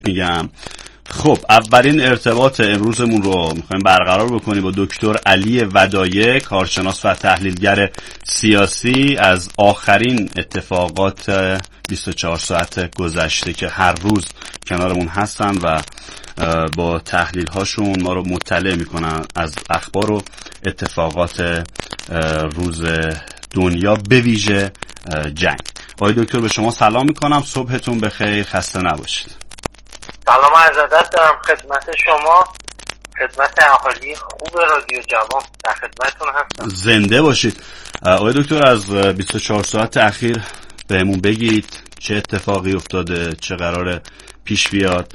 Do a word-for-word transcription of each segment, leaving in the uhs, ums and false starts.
میگم. خب اولین ارتباط امروزمون رو میخوایم برقرار بکنیم با دکتر علی ودایع، کارشناس و تحلیلگر سیاسی، از آخرین اتفاقات بیست و چهار ساعت گذشته که هر روز کنارمون هستن و با تحلیل هاشون ما رو مطلع میکنن از اخبار و اتفاقات روز دنیا، به ویژه جنگ. آقای دکتر به شما سلام میکنم، صبحتون بخیر، خسته نباشید. سلام عرض ادب دارم خدمت شما، خدمت اهالی خوب رادیو جوان، در خدمتتون هستم. زنده باشید. آقای دکتر از بیست و چهار ساعت اخیر بهمون بگید چه اتفاقی افتاده، چه قراره پیش بیاد؟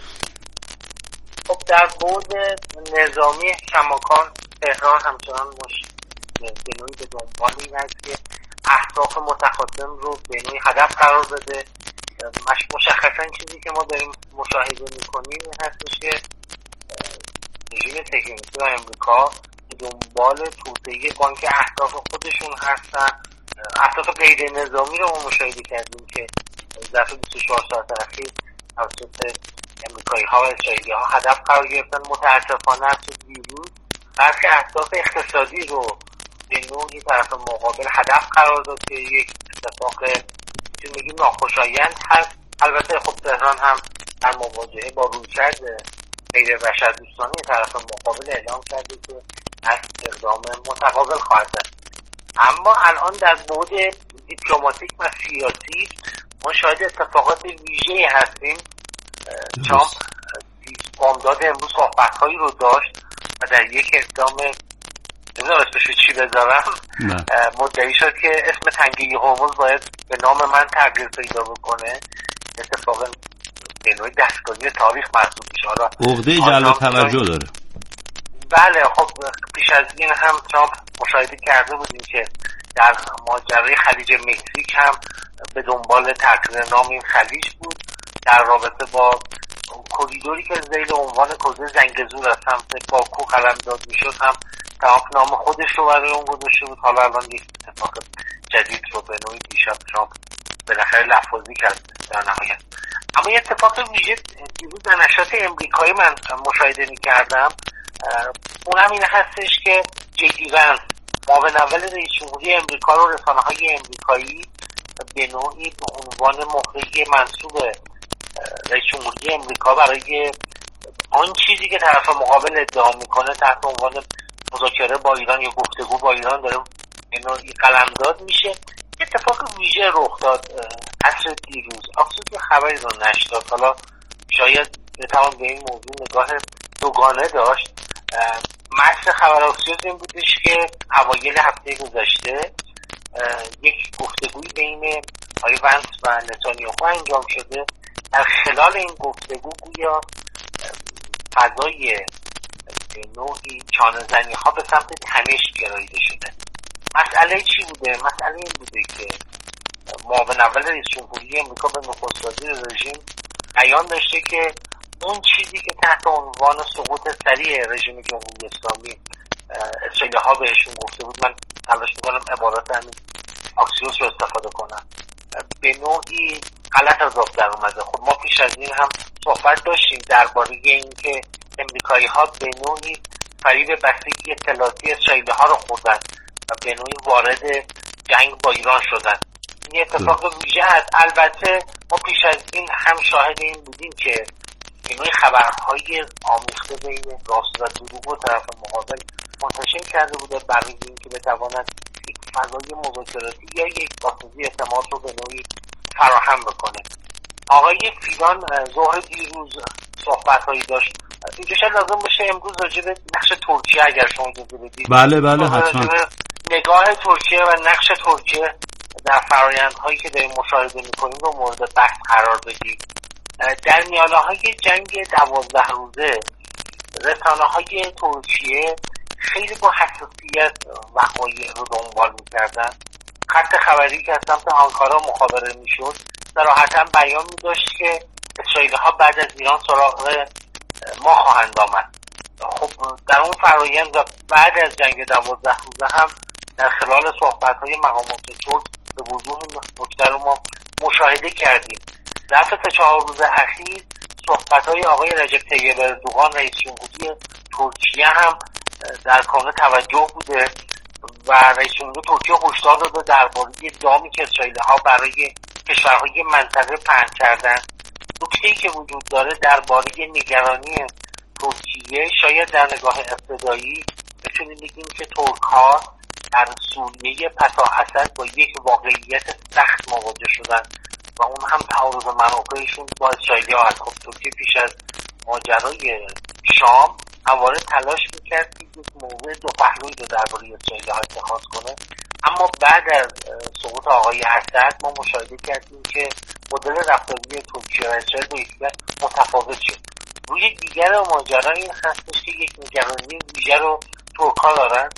خب در بعد نظامی کماکان تهران همچنان مش به نوعی به دنبال این است که اهداف متخاصم رو به نوعی هدف قرار بده. مشخصا چیزی که ما داریم مشاهده میکنیم این هستش که رژیم تکنیکی و امریکا به دنبال توسعه بانک اهداف خودشون هستن. اهداف غیر نظامی رو ما مشاهده کردیم که در بیست و چهار ساعت اخیر توسط امریکایی ها و اسرائیلی ها هدف قرار گرفتن. متاسفانه از دیروز برخی اهداف اقتصادی رو به نوعی طرف مقابل هدف قرار داد که یک اتفاق چون میگیم ناخوشایند هست. البته خب تهران هم در مواجهه با رویکرد غیر بشردوستانه طرف مقابل اعلام کرده که از اقدام متقابل خواهد داشت. اما الان در بعد دیپلماتیک و سیاسی ما شاهد اتفاقات ویژه‌ای هستیم. ترامپ بامداد امروز صحبت‌هایی رو داشت و در یک اقدام نمیدونم اسمشو چی بذارم مدعی شد که اسم تنگه هرمز باید به نام من تغییر پیدا بکنه. اتفاقا به نوعی دستکاری تاریخ محسوب میشه. حالا عقده جلب توجه داره. بله خب پیش از این هم ترامپ مشاهده کرده بودیم که در ماجرای خلیج مکزیک هم به دنبال تغییر نام این خلیج بود. در رابطه با کوریدوری که زیر عنوان کوزه زنگزور از سمت باکو قلمداد میشد هم ترامپ نام خودش رو برای اون گذاشته بود. حالا الان یک اتفاق جدید رو به نوعی دیشب ترامپ بالاخره لفظی کرد در نهایت. اما یه اتفاق ویژه دیروز در نشریات امریکایی من مشاهده می‌کردم، اونم این هستش که جی دی وانس معاون اول رئیس جمهوری امریکا رو رسانه‌های امریکایی به نوعی به عنوان مخرج منصوب رئیس جمهوری امریکا برای آن چیزی که طرف مقابل ادعا میکنه تحت عنوان مذاکره با ایران یا گفتگو با ایران داره به نوعی قلمداد میشه. اتفاق ویژه رخ داد عصر دیروز. افسوس خبری رو نشر داد. حالا شاید بتوان به این موضوع نگاه دوگانه داشت. متن خبر افسوس این بودش که اوایل هفته گذشته یک گفتگوی بین آقای ونس و نتانیاهو انجام شده. در خلال این گفتگو گویا فضای نوعی چانه‌زنی ها به سمت تنش گراییده شده. مسئله چی بوده؟ مسئله این بوده که معاون اول رئیس جمهوری امریکا به نخست وزیر رژیم بیان داشته که اون چیزی که تحت عنوان سقوط سریع رژیم جمهوری اسلامی اسرائیلی ها بهشون گفته بود، من تلاش میکنم عبارت همین آکسیوس رو استفاده کنم، به نوعی غلط از آب در اومده. خب ما پیش از این هم صحبت داشتیم درباره اینکه امریکایی ها به نوعی فریب بستگی اطلاعاتی اسرائیلی ها رو خوردن و به نوعی وارد جنگ با ایران شدن. این اتفاق ویژه است. البته ما پیش از این هم شاهد این بودیم که به نوعی خبرهای آمیخته بین راست و دروغ و طرف مقابل منتشر کرده بوده برای اینکه بتواند یک فضای مذاکراتی یا یک بازسازی اعتماد رو به نوعی فراهم بکنه. آقای فیدان ظهر دیروز صحبت‌هایی داشت. اینجا شاید لازم باشه امروز راجع به نقش ترکیه اگر شما اجازه بدید. بله بله حتما. نگاه ترکیه و نقش ترکیه در فرآیندهایی که داریم مشاهده می‌کنیم رو مورد بحث قرار بدیم. در میانه‌های جنگ دوازده روزه رسانه‌های ترکیه خیلی با حساسیت وقایع رو دنبال می‌کردن. خط خبری که از سمت آنکارا مخابره می‌شد صراحتاً بیان می‌داشت که اسرائیلی‌ها بعد از ایران سراغ ما خواهند آمد. خب در اون فرآیند و بعد از جنگ دوازده روزه هم در خلال صحبت‌های مقامات ترک به وضوح نکته رو ما مشاهده کردیم. در سه چهار روز اخیر صحبت‌های آقای رجب طیب اردوغان رئیس جمهوری ترکیه هم در کانون توجه بوده و رئیس جمهوری ترکیه هشدار داده درباره دامی که اسرائیلی‌ها برای کشورهای منطقه پهن کردن. نکته‌ای که وجود داره درباره نگرانی ترکیه، شاید در نگاه ابتدایی بتونیم بگیم که ترک‌ها در سوریه پس از اسد با یک واقعیت سخت مواجه شدن و اون هم تعارض منافعشون با اسرائیلی‌ها هست. خب ترکیه پیش از ماجرای شام همواره تلاش میکرد که یک موضوع دو پهلویی رو درباره اسرائیلی‌ها اتخاذ کنه، اما بعد از سقوط آقای اسد ما مشاهده کردیم که مدل رفتاری ترکیه و اسرائیل با یکدیگر متفاوت شد. روی دیگر ماجرا این هستش که یک نگرانی ویژه رو ترک‌ها دارن.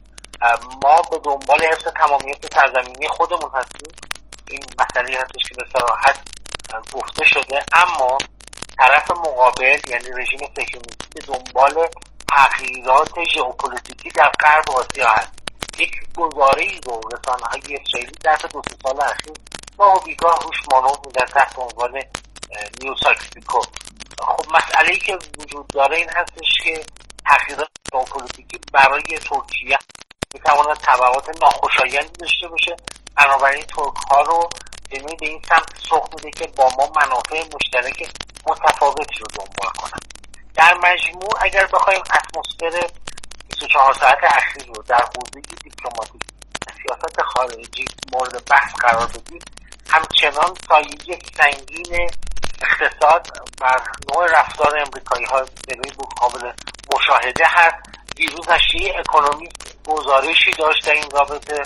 ما به دنبال حفظ تمامیت سرزمینی خودمون هستیم، این مسئله هستش که به صراحت گفته شده، اما طرف مقابل یعنی رژیم صهیونیستی دنبال تغییرات ژئوپلیتیکی در غرب آسیا هست. یک گزاره‌ای رو رسانه‌های اسرائیلی در دو سه سال اخیر ما و بیگاه روش مانور میدن تحت عنوان نیوساکسیکو. خب مسئله‌ای که وجود داره این هستش که تغییرات ژئوپلیتیکی برای ترکیه میتواند تبعات ناخوشایندی داشته باشه، بنابراین ترک‌ها رو به این سمت سوق میده که با ما منافع مشترک متفاوتی رو دنبال کنن. در مجموع اگر بخوایم اتمسفر بیست و چهار ساعت اخیر رو در حوزه دیپلماتیک سیاست خارجی مورد بحث قرار بدیم، همچنان سایه سنگین اقتصاد و نوع رفتار امریکایی‌ها به روی قابل مشاهده هست. دیروز نشریه اکونومیست گزارشی داشت در این رابطه.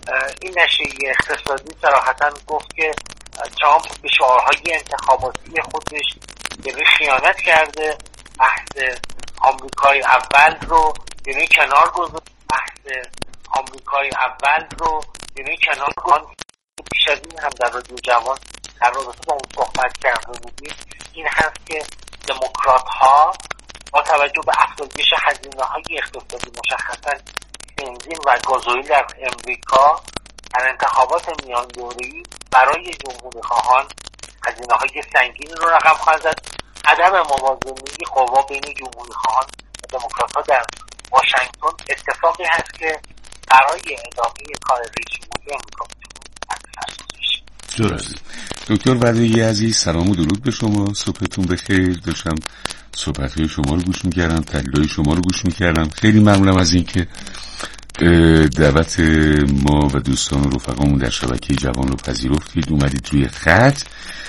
این نشریه اقتصادی صراحتاً گفت که ترامپ به شعارهای انتخاباتی خودش یعنی خیانت کرده، بحث آمریکای اول رو یعنی کنار گذاشت، بحث آمریکای اول رو یعنی کنار گذاشت. پیش از این هم در رادیو جوان در رابطه با اون صحبت کرده بودیم، این هست که دموکرات ها با توجه به افزایش هزینه‌های اقتصادی مشخصاً بنزین و گازوئیل در امریکا در انتخابات میان دوره‌ای برای جمهوری خواهان هزینه‌های سنگین رو رقم خواهد زد. عدم موازنه قوا بین جمهوری خواهان و دموکرات‌ها در واشنگتن اتفاقی هست که برای ادامه کار رئیس جمهوری آمریکا درست. دکتر ودایی عزیز، سلام و درود به شما، صبحتون بخیر. داشتم صحبت‌های شما رو گوش می‌کردم، تحلیل‌های شما رو گوش می‌کردم. خیلی ممنونم از اینکه دعوت ما و دوستان و رفقامون در شبکه جوان رو پذیرفتید، اومدید روی خط.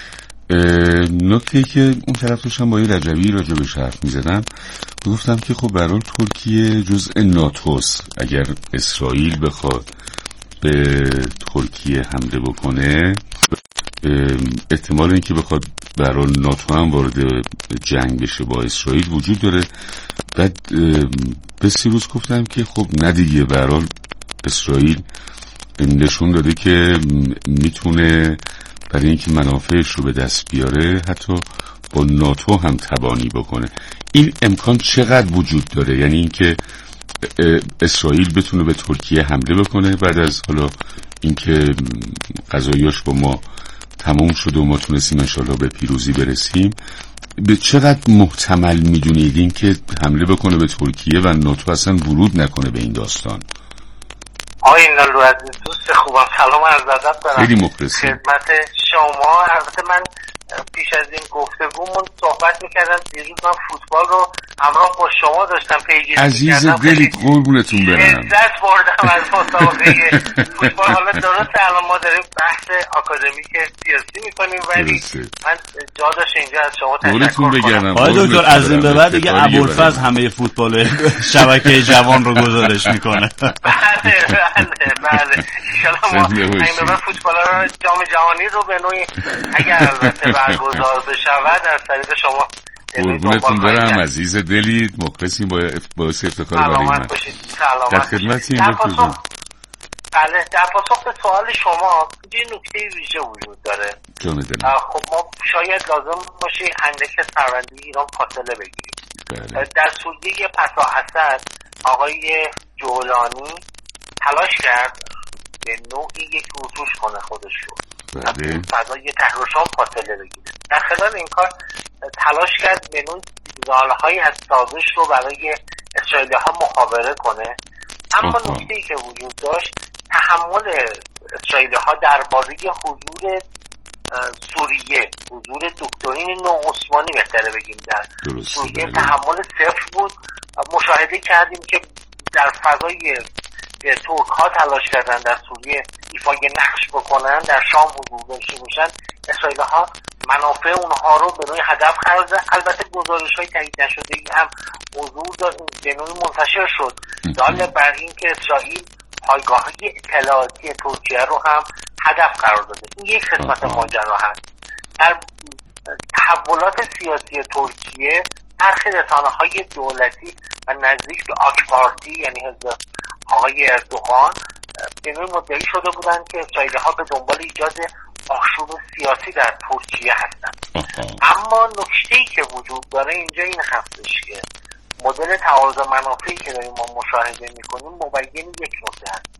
نکته‌ای که اون طرف داشتم با رجبی راجع بهش حرف می‌زدم، گفتم که خب به هر حال ترکیه جزء ناتوست. اگر اسرائیل بخواد به ترکیه حمله بکنه، احتمال اینکه بخواد به هر حال ناتو هم وارد جنگ بشه با اسرائیل وجود داره. بعد به سیروس گفتم که خب نه دیگه، به هر حال اسرائیل نشون داده که میتونه برای اینکه منافعش رو به دست بیاره حتی با ناتو هم تبانی بکنه. این امکان چقدر وجود داره؟ یعنی اینکه اسرائیل بتونه به ترکیه حمله بکنه بعد از حالا اینکه قضاییاش با ما تموم شد و ما تونستیم انشالله به پیروزی برسیم، به چقدر محتمل میدونید این که حمله بکنه به ترکیه و ناتو اصلا ورود نکنه به این داستان؟ آقای اینالو عزیز، دوست خوبم، سلام عرض ادب دارم. خیلی مخلصیم خدمت شما. البته من پیش از این گفتگومون صحبت میکردم، دیروز من فوتبال رو همراه با شما داشتم پیگیری میکردم. عزیز دلید، قربونتون برم. لذت بردم از مسابقه فوتبال. حالا درسته الان ما داریم بحث آکادمیک سیاسی میکنیم، ولی من جا داشت اینجا از شما تشکر کنم. آقای دکتر از این به بعد دیگه ابوالفضل همه فوتبال شبکه جوان رو گزارش میکنه. بله بله بله. انشالله ما این به بعد فوتبال‌ها جام جهانی رو به نوعی اگر البته برگزار بشود از طریق شما. قربونتون برم عزیز دلید، مخلصیم، با باعث افتخار برای من. در خدمتیم دکتر جان. بله، در پاسخ به سوال شما یه نکته ویژه وجود داره. جان دلم. خب ما شاید لازم باشه اندک سربندی ایران فاصله بگیریم. بله. در سوریه پس از اسد آقای جولانی تلاش کرد به نوعی یک روتوش کنه خودش رو. بله. فضای تحریرشان فاصله بگیره. در خلال این کار تلاش کرد به نوعی سیگنال‌هایی از سازش رو برای اسرائیلی‌ها مخابره کنه. اما نکته‌ای که وجود داشت تحمل اسرائیلی‌ها درباره حضور سوریه، حضور دکترین نو عثمانی بهتره بگیم در سوریه تحمل صفر بود. مشاهده کردیم که در فضای ترک ها تلاش کردن در سوریه ایفای نقش بکنن، در شام حضور داشته باشن، اسرائیل ها منافع اونها رو به نوعی هدف قرار دادن. البته گزارش های تایید نشده ای هم حضور داشت، به نوعی منتشر شد دال بر این که اسرائیل پایگاه های اطلاعاتی ترکیه رو هم هدف قرار داده. این یک قسمت ماجرا هست. در تحولات سیاسی ترکیه برخی رسانه های دولتی و نزدیک به آک پارتی یعنی حزب آقای اردوغان به نوعی مدعی شده بودند که اسرائیلی ها به دنبال ایجاد آشوب سیاسی در ترکیه هستند. اما نکته‌ای که وجود داره اینجا این هستش که مدل تعارض منافعی که داریم ما مشاهده میکنیم مبین یک نکته هست.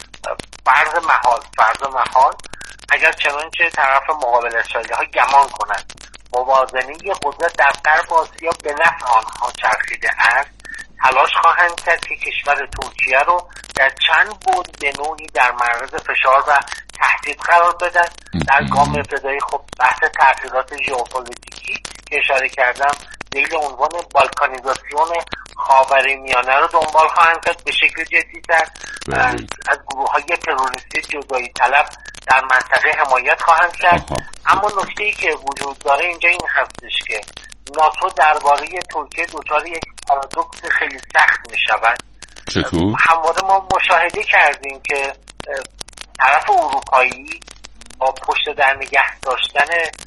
فرض محال فرض محال اگر چنانچه طرف مقابل اسرائیلی ها گمان کنند موازنه قدرت در غرب آسیا به نفع آنها چرخیده است، تلاش خواهند کرد که کشور ترکیه رو در چند بعد به نوعی در معرض فشار و تهدید قرار بدن. در گام ابتدایی خب بحث تأثیرات ژئوپلیتیکی که اشاره کردم زیر عنوان بالکانیزاسیون خاورمیانه رو دنبال خواهند کرد به شکل جدی‌تر. از گروه‌های تروریستی جدایی طلب در منطقه حمایت خواهند کرد. اما نکته‌ای که وجود داره اینجا این هستش که ناتو درباره ترکیه دچار یک پارادوکس خیلی سخت می‌شود. چطور؟ همواره ما مشاهده کردیم که طرف اروپایی با پشت در نگه داشتن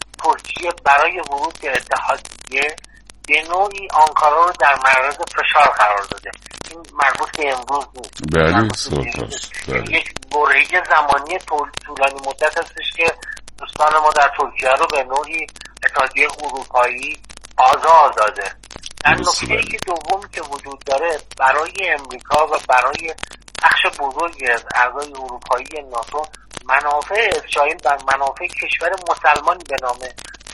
ترکیه برای ورود به اتحادیه به نوعی آنکارا رو در معرض فشار قرار داده. این مربوط به امروز نیست. بله سپاس. بله. یک برهه زمانی طولانی مدت هستش که دوستان ما در ترکیه رو به نوعی اتحادیه اروپایی آزار داده. در نکته‌ای که دوم که وجود داره برای امریکا و برای بخش بزرگی از اعضای اروپایی ناتو منافع اسرائیل بر منافع کشور مسلمانی به نام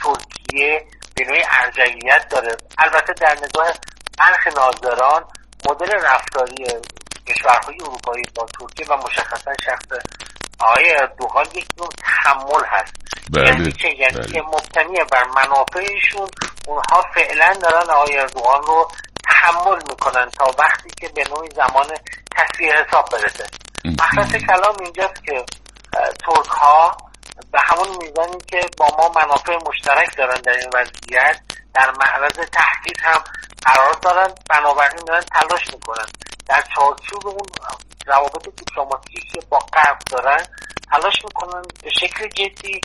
ترکیه به نوعی ارجحیت داره. البته در نگاه برخی ناظران مدل رفتاری کشورهای اروپایی با ترکیه و مشخصا شخص آقای اردوغان یک نوع تحمل هست. بله. یعنی که یعنی بله. که مبتنی بر منافعشون اونها فعلا دارن آقای اردوغان رو تحمل میکنن تا وقتی که به نوعی زمان تصفیه حساب برسه. مختص کلام اینجاست که ترک ها به همون میزانی که با ما منافع مشترک دارن در این وضعیت در معرض تهدید هم قرار دارن، بنابراین دارن تلاش میکنن در چارچوب اون روابط دیپلماتیکی که با غرب دارن تلاش میکنن به شکل جدی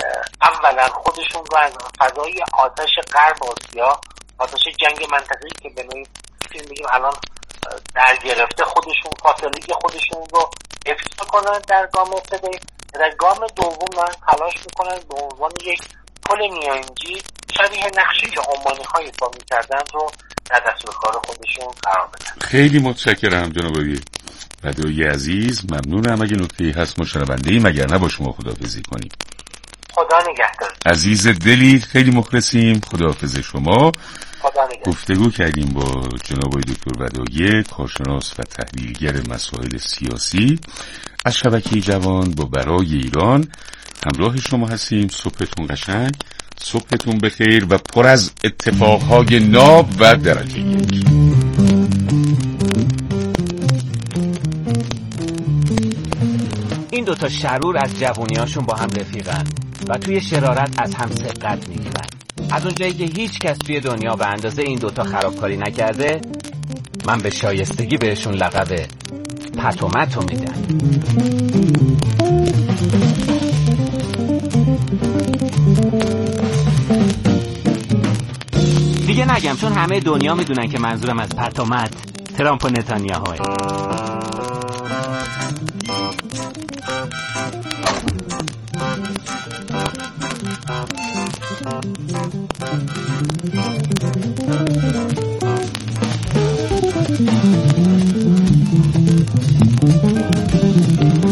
اولا خودشون رو از فضای آتش غرب آسیا، آتش جنگ منطقه‌ای که به نوعی بگیم الان در گرفته، خودشون فاصله خودشون رو حفظ کنن در گام ابتدایی. در گام دوم دارن تلاش میکنن به عنوان یک پل میانجی شبیه نقشی که عمانی‌ها ایفا می‌کردن رو در دستور کار خودشون قرار بدن. خیلی متشکرم جناب آقای بدایی عزیز، ممنونم. اگه نکته‌ای هست ما شنونده‌ای مگر نه با شما خداحافظی کنیم. خدا نگهدار. عزیز دلی خیلی مخلصیم. خداحافظ شما. خدا نگهدار. گفتگو کردیم با جناب آقای دکتر بدایی، کارشناس و تحلیلگر مسائل سیاسی از شبکه جوان با برای ایران. همراه شما هستیم. صبحتون قشنگ، صبحتون بخیر و پر از اتفاقهای ناب و درجه یک. این دوتا شرور از جوونیاشون با هم رفیقن و توی شرارت از هم سبقت میگیرن. از اونجایی که هیچ کس توی دنیا به اندازه این دوتا خرابکاری نکرده، من به شایستگی بهشون لقب پتومتو میدم. دیگه نگم چون همه دنیا میدونن که منظورم از پتومت ترامپ و نتانیاهوه.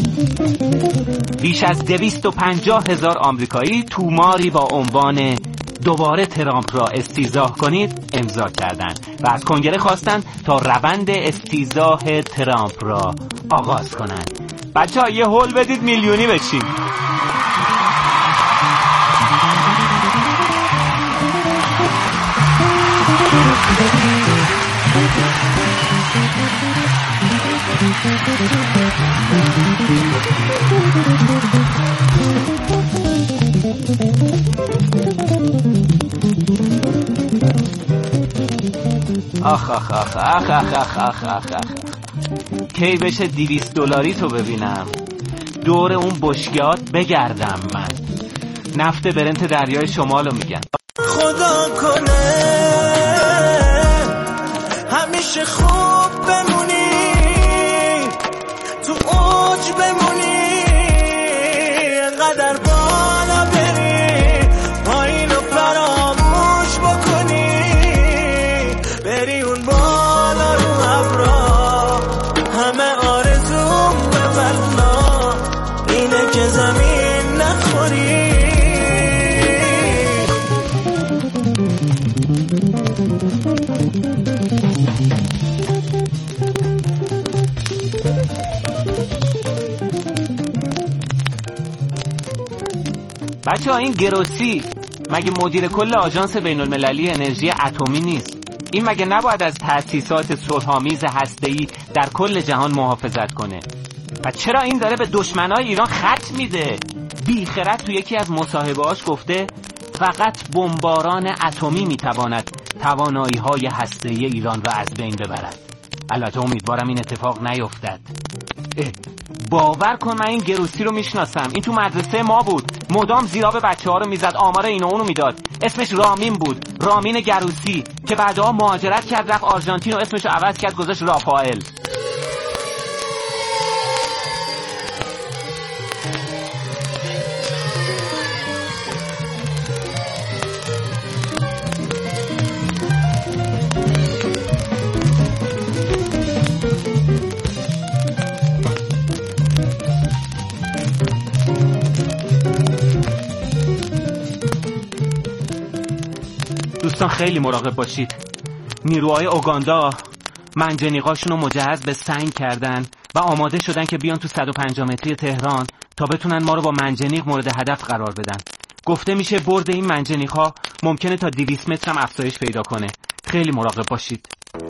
بیش از دویست و پنجاه هزار آمریکایی توماری با عنوان دوباره ترامپ را استیضاح کنید امضا کردند و از کنگره خواستند تا روند استیضاح ترامپ را آغاز کنند. بچه ها یه هول بدید میلیونی بشین. آخ آخ آخ آخ آخ آخ آخ آخ آخ کی بشه دویست دلاری تو ببینم، دور اون بشکهات بگردم من. نفت برنت دریای شمالو میگن. خدا کنه همیشه خوب بمونی، تو اوج بمونی، قدر بالا بری، پایین رو فراموش بکنی، بری اون بالا رو ابرا، همه آرزوم به والله اینه که زمین نخوری. بچه ها این گروسی مگه مدیر کل آژانس بین المللی انرژی اتمی نیست؟ این مگه نباید از تأسیسات صلح‌آمیز هسته‌ای در کل جهان محافظت کنه؟ و چرا این داره به دشمنای ایران خط میده؟ بیخرد تو یکی از مصاحبه‌هاش گفته فقط بمباران اتمی میتواند توانایی‌های هسته‌ای ایران را از بین ببرد. البته امیدوارم این اتفاق نیفتد. باور کن من این گروسی رو میشناسم، این تو مدرسه ما بود، مدام زیراب بچه ها رو میزد، آمار اینو اونو میداد. اسمش رامین بود، رامین گروسی، که بعدها مهاجرت کرد رفت آرژانتین و اسمش رو عوض کرد گذاشت رافائل. دوستان خیلی مراقب باشید. نیروهای اوگاندا منجنیقاشون رو مجهز به سنگ کردن و آماده شدن که بیان تو صد و پنجاه متری تهران تا بتونن ما رو با منجنیق مورد هدف قرار بدن. گفته میشه برد این منجنیق‌ها ممکنه تا دویست متر هم افزایش پیدا کنه. خیلی مراقب باشید.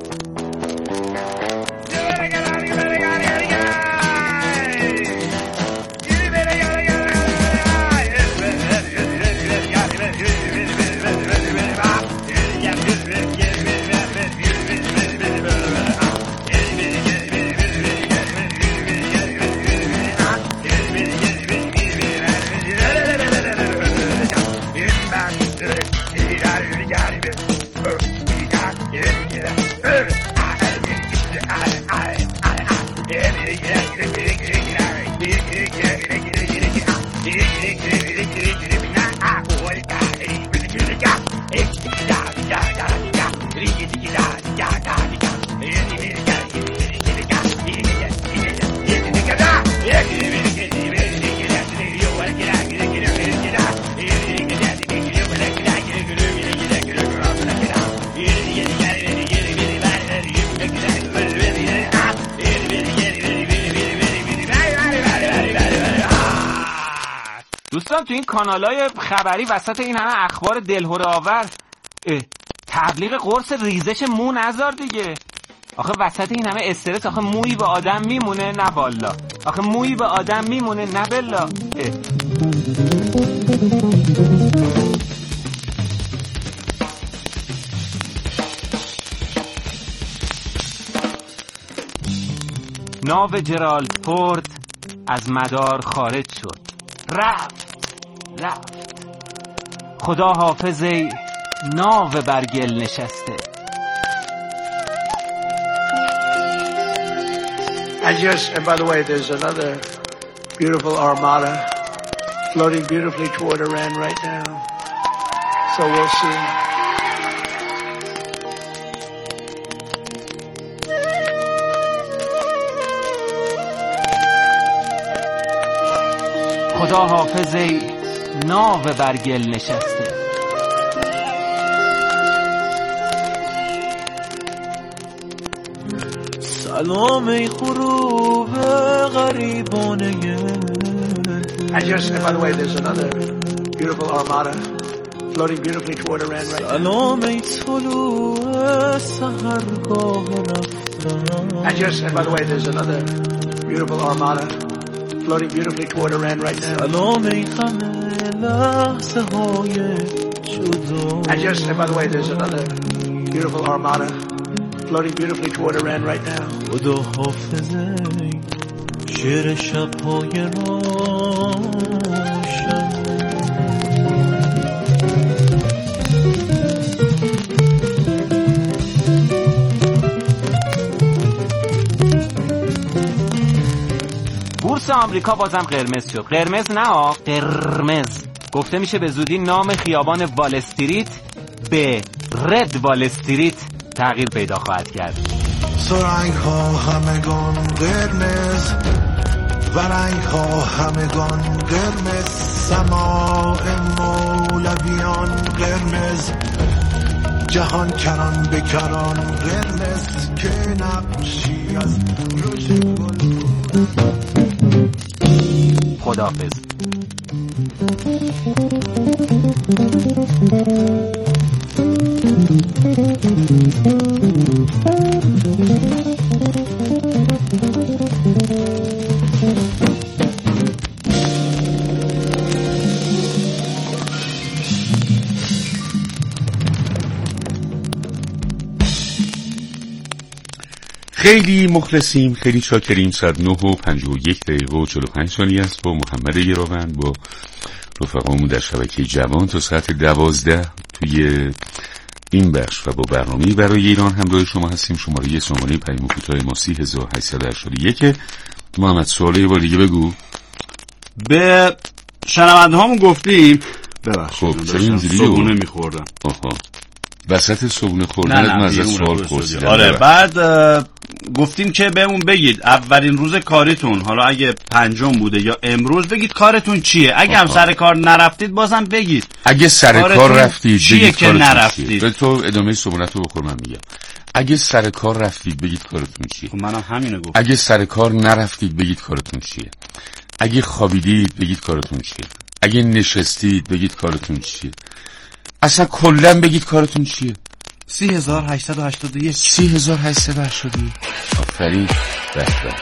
دوستان تو این کانالای خبری وسط این همه اخبار دلهره آور تبلیغ قرص ریزش مو نذار دیگه. آخه وسط این همه استرس آخه مویی به آدم میمونه؟ نه والا. آخه مویی به آدم میمونه؟ نه بلا. ناو جرالد فورد از مدار خارج شد. رفت رفت خدا حافظ ای ناو برگل نشسته. And yes, and by the way, there's another beautiful armada floating beautifully toward Iran right now. So we'll see. خدا حافظ ای ناو برگل نشسته. سلام ای غروب غریبانه. And just, and by the way, there's another beautiful armada floating beautifully toward Iran right now. سلام ای طلوع سحرگاه رفتن. And just, and by the way, there's another beautiful armada floating beautifully toward Iran right now. سلام ای غم لحظه های جدا. And just, and by the way, there's another beautiful armada floating beautifully toward Iran right now. خدا حافظه شعر شب‌های روشن. بورس آمریکا بازم قرمز شد. قرمز نه آ قرمز. گفته میشه به زودی نام خیابان وال استریت به رد وال استریت تغییر پیدا خواهد کرد. سرنگ ها همگان قرمز و رنگ ها همگان قرمز، سماع مولویان قرمز، جهان کران بکران قرمز، که نقشی از روش گل. خداحافظ. خیلی مخلصیم، خیلی چاکریم. صد و نه و پنجاه و یک دقیقه و چهل و پنج ثانیه است با محمد گراوند، با رفقامون در شبکه جوان تا ساعت دوازده توی این بخش و با برنامه برای ایران همراه شما هستیم. شماره سامانه پیام کوتاه ما سی هزار و هشتصد و هشتاد و یک. محمد سوال یه بار دیگه بگو. به شنونده هامون گفتیم ببخشید خب چرا اینجوری صبحونه میخوردم. آها وسط صبحونه خوردن از من سوال پرسیدم. آره بعد گفتیم که بهمون بگید اولین روز کاریتون، حالا اگه پنجم بوده یا امروز، بگید کارتون چیه. اگه هم سر کار نرفتید بازم بگید. اگه سر کار رفتید بگید که نرفتید. به تو ادامه صبحونت رو بخور من میگم. اگه سر کار رفتید بگید کارتون چیه. خب منم همینو گفتم. اگه سر کار نرفتید بگید کارتون چیه. اگه خوابیدید بگید کارتون چیه. اگه نشستید بگید کارتون چیه. اصلا کلن بگید کارتون چیه. سی هزار هشتصد و هشتاد و یک. سی هزار هشتصد و هشتاد و یک. آفرین. بس بس.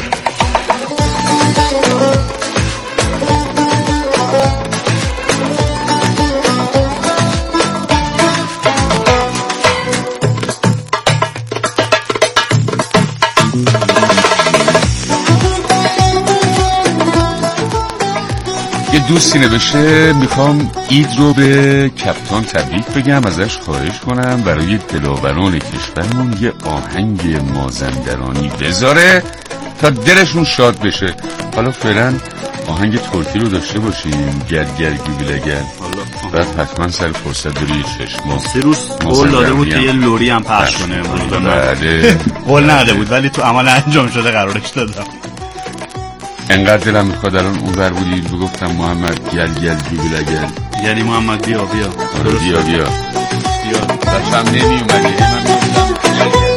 یه دوستی نوشته میخوام اید رو به کپتان تبریک بگم، ازش خواهش کنم برای دلاوران کشورمون یه آهنگ مازندرانی بذاره تا دلشون شاد بشه. حالا فعلا آهنگ ترکی رو داشته باشیم، گرگر گیبیلگر، بعد حتما سر فرصت بری چشما. سه روز قول داده بود که یه لوری هم پخش کنه. بله قول نده بود ولی تو عمل انجام شده قرارش دادم. انقدر دلم میخواد الان اون ور بودی بگفتم محمد گل گل گیبیل گل، یعنی محمد بیا بیا بیا بیا بیا داشتم نمی اومدی من میگفتم گل گل.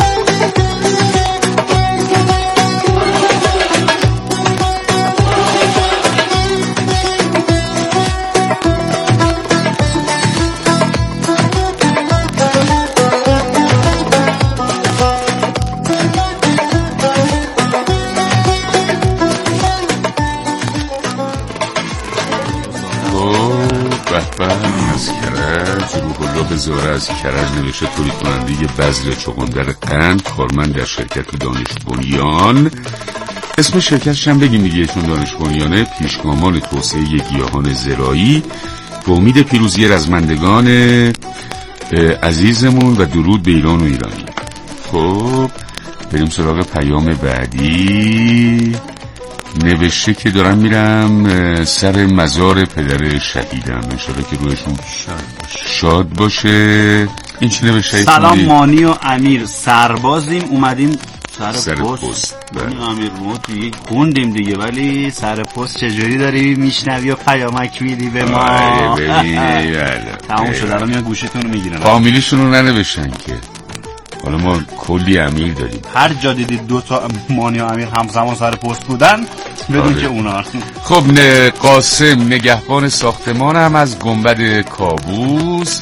زاره از کرج نوشته تولید کننده بذر چغندر قند، کارمند در شرکت دانش بنیان. اسم شرکتش هم بگیم دیگه، چون دانش بنیانه، پیشگامان توسعه گیاهان زراعی. به امید پیروزی رزمندگان عزیزمون و درود به ایران و ایرانی. خب بریم سراغ پیام بعدی. نوشته که دارم میرم سر مزار پدر شهیدم، انشالله که روحشون شاد باشه. این چی نوشته؟ سلام مانی و امیر، سربازیم اومدیم سر, سر پست, پست. مانی و امیر ما دیگه خوندیم دیگه، ولی سر پست چجوری داری میشنوی و پیامک میدی به ما؟ ببینی بله تمام شد الان میان گوشتون رو میگیرن. فامیلیشون رو ننوشتن که حالا ما کلی امیر داریم. هر جا دیدید دو تا مانی و امیر همزمان سر پست بودن بدون آره. که اونا. خب نه قاسم نگهبان ساختمان هم از گنبد کابوس.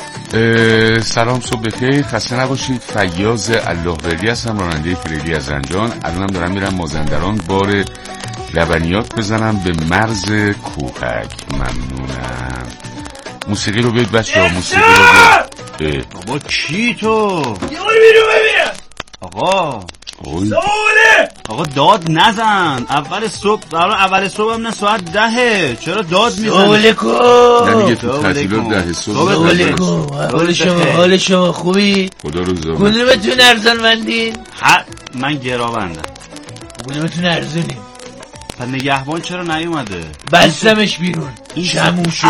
سلام صبح بخیر، خسته نباشید. فیاض الله بردی هستم، راننده تریلی از زنجان. الانم دارم میرم مازندران بار لبنیات بزنم به مرز کوهک. ممنونم. موسیقی رو بید بچه ها، موسیقی رو بید. بابا کی تو؟ یه بار بیرون ببینم آقا سواله آقا داد نزن. اول صبح اول صبح هم نه ساعت دهه، چرا داد میزنی؟ سواله کن نه دیگه تو تعطیلات ده صبح. سواله کن. حال شما حال شما خوبی؟ خدا رو زمان. کدومتون ارزان مندین؟ ها من گراوندم. کدومتون ارزونی؟ پس نگهبان چرا نیومده؟ بستمش بیرون شموشو.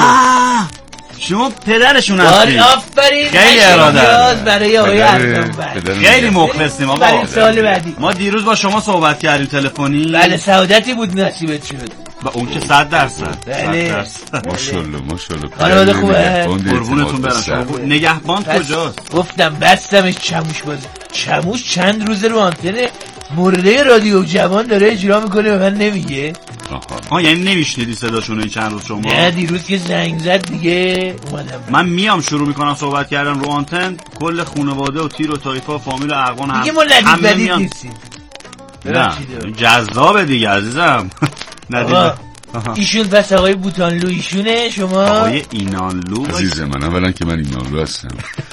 شما پدرشون هستید. آره آفرین. خیلی اراده برای آقای ارزان بند. خیلی مخلصیم آقا. برای سال بعدی. ما دیروز با شما صحبت کردیم تلفنی. بله سعادتی بود نصیبت شد. با اون که صد درصد. بله. ماشاءالله ماشاءالله. خانواده خوبه. قربونتون برم. شما نگهبان کجاست؟ گفتم بستمش چموش باز. چموش چند روز رو آنتن مرده رادیو جوان داره اجرا میکنه به من نمیگه. آها یعنی نمیشنیدی صداشون این چند روز شما؟ نه دیروز که زنگ زد دیگه اومدم. من میام شروع میکنم صحبت کردن رو آنتن، کل خانواده و تیر و طایفه و فامیل و اقوان هم دیگه ما ندید بدید نیستیم. نه جذابه دیگه عزیزم. ندید ایشون پس آقای بوتانلو ایشونه شما؟ آقای اینانلو عزیز من. اولا که من اینانلو هستم.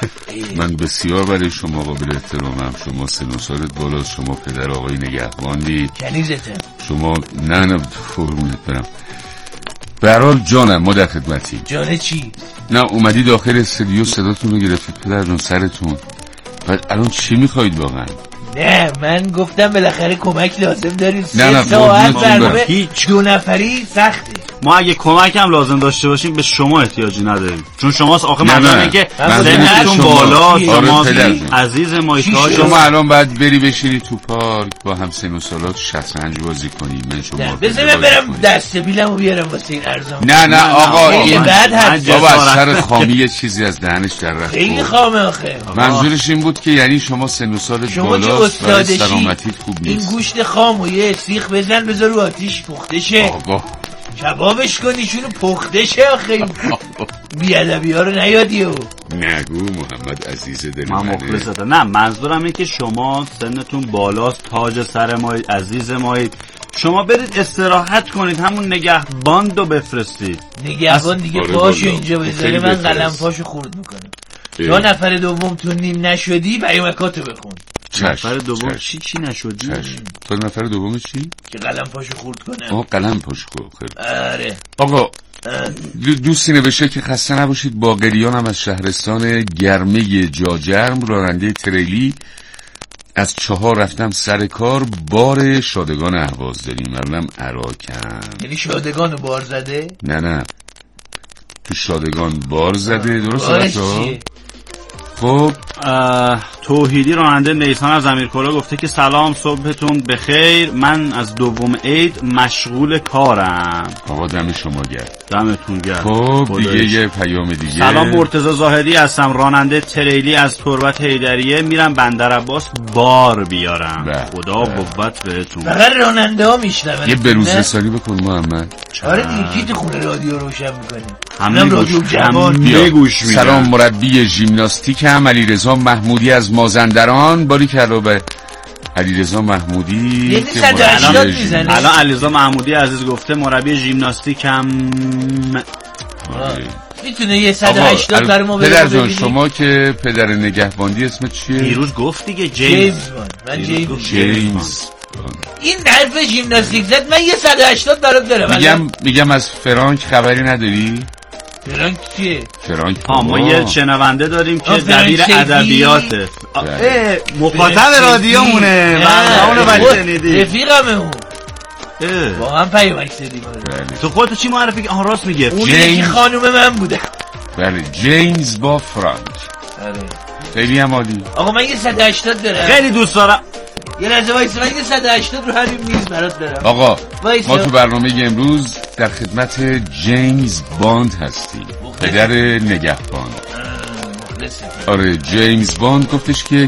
من بسیار برای شما قابل احترامم. شما سن و سالت بالاست. شما پدر آقای نگهباندی. کنیزتم. شما نه نه فرمونت برم. به هر حال جانم ما در خدمتیم. جان چی؟ نه اومدی داخل استودیو صداتون رو گرفتید پدر جان سرتون. بعد الان چی میخواید واقعا؟ نه من گفتم بالاخره کمک لازم داریم. نه نه سه ساعت برنامه هیچ دو نفری سخته. ما اگه کمک هم لازم داشته باشیم به شما احتیاجی نداریم، چون شماست آخه نه مردم نه. این که منظورم سنتون شما. بالا. آره شما پدر جان. عزیز ما شما الان باید بری بشینی تو پارک با هم سن و سالات شطرنج بازی کنی. من شما نه بذار من برم دست بیلمو بیارم واسه این ارزان. نه نه آقا این بعد هست. بابا از سر خامی یه چیزی از دهنش در رفت. خیلی خامه آخه. منظورش این بود که یعنی شما سن و سالت بالاست و سلامتیت خوب نیست. این گوشت خام و یه سیخ بزن بذار رو آتیش پخته شه. آقا کبابش کن ایشونو پخته شه آخه. بیادبی ها رو نیادی و نگو محمد عزیز دل من مخلصتم. نه منظورم این که شما سنتون بالاست، تاج سر مایید، عزیز مایید. شما برید استراحت کنید، همون نگهباند رو بفرستید. نگهبان دیگه پاشو اینجا بذاره من قلم پاشو خورد میکنم. دو نفر دوم تو نیم نشدی پیامکاتو بخون. نفر دوم چی چی نشدی؟ تو نفر دوم چی؟ که قلم پاشو خورد کنم. آه قلم پاشو خورد. آره آقا دوستی نوشته که خسته نباشید، باقریانم از شهرستان گرمه جاجرم، راننده تریلی از چهار رفتم سر کار، بار شادگان اهواز داریم. الانم عراکم. یعنی شادگانو بار زده؟ نه نه تو شادگان بار زده. درسته بچه‌ها؟ خب توحیدی راننده نیسان از امیرکلا گفته که سلام صبحتون بخیر، من از دوم عید مشغول کارم. آقا دم شما گرم. دمتون گرم. خب دیگه یه پیام دیگه. سلام مرتضی زاهدی هستم، راننده تریلی از تربت حیدریه، میرم بندر عباس بار بیارم. بله. خدا قوت بهتون. فقط راننده ها میشنون. یه بروز رسانی بکن محمد. آره دیگه کی تو خونه رادیو روشن میکنه؟ همه رادیو جوان گوش میدن. سلام مربی ژیمناستیک هم علیرضا محمودی از مازندران. باری کرده به علیرضا محمودی که صد و هشتاد میزنه. الان علیرضا محمودی عزیز گفته مربی ژیمناستیک هم میتونه یه صد و هشتاد برای ما بده. پدر جان شما که پدر نگهباندی اسمت چیه؟ دیروز گفت دیگه جیمز بان. من جیمز جیمز این حرف ژیمناستیک زد. من یه صد و هشتاد برات دارم. میگم میگم از فرانک خبری نداری؟ فرانک کیه؟ فرانک ها ما یه شنونده داریم که دبیر ادبیاته. مخاطب رادیومونه. من اونو ولی شنیدی. رفیقمه اون. با هم پیامک زدیم. تو خودت چی معرفی که آها راست میگه. اون یکی خانوم من بوده. بله جیمز با فرانک. آره خیلی هم عالی. آقا من یه صد و هشتاد دارم. خیلی دوست دارم. یه لحظه وایسا، من یه صد و هشتاد رو همین میز برات دارم. آقا ما تو برنامه امروز در خدمت جیمز باند هستیم، پدر نگهبان. آره جیمز باند گفتش که